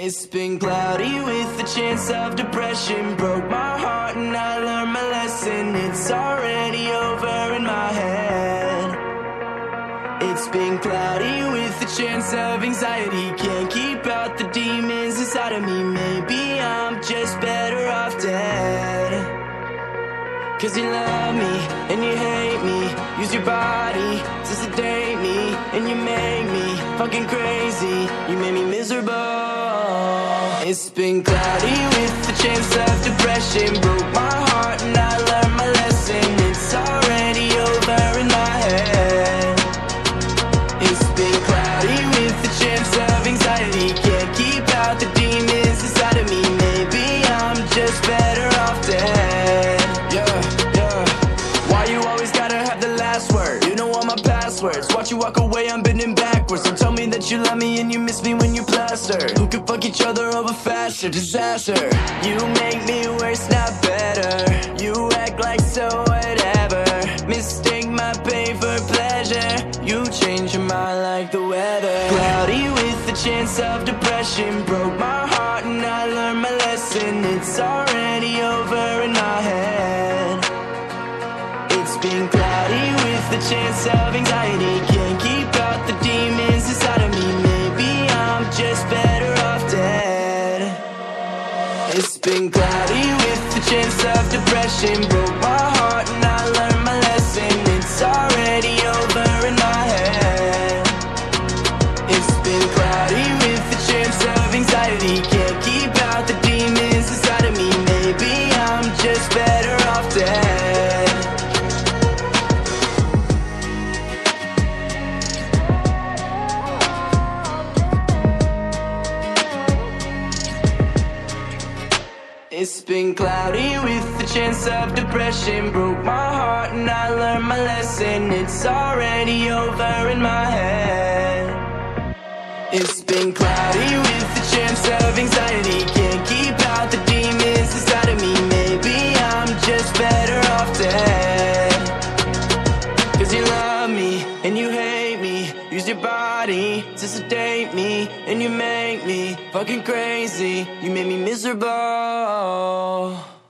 It's been cloudy with a chance of depression. Broke my heart and I learned my lesson. It's already over in my head. It's been cloudy with a chance of anxiety. Can't keep out the demons inside of me. Maybe I'm just better off dead. Cause you love me and you hate me. Use your body to sedate me. And you make me fucking crazy. You made me miserable. It's been cloudy with a chance of depression. Broke my heart and I learned my lesson. It's already over in my head. It's been cloudy with a chance of anxiety. Can't keep out the demons inside of me. Maybe I'm just better off dead. Why you always gotta have the last word? You know all my passwords. Watch you walk away, I'm bending backwards. Don't tell me that you love me and you miss me when you're plastered. Who could fuck each other over faster? Disaster. You make me worse, not better. You act like so whatever. Mistake my pain for pleasure. You change your mind like the weather. Cloudy with a chance of depression. Broke my heart and I learned my lesson. It's already over in my head. It's been cloudy with a chance of anxiety. Can't keep out the demons inside of me. Maybe I'm just better off dead. It's been cloudy with a chance of depression. Broke my heart and I learned my lesson. It's already over in my head. It's been cloudy with a chance of anxiety. Can't keep out the demons inside of me. Maybe I'm just better off dead. It's been cloudy with a chance of depression. Broke my heart and I learned my lesson. It's already over in my head. It's been cloudy with a chance of anxiety. Can't keep out the demons inside of me. Maybe I'm just better off dead. Cause you love me and you hate me. Use your body to sedate me. And you make me fucking crazy. You made me miserable.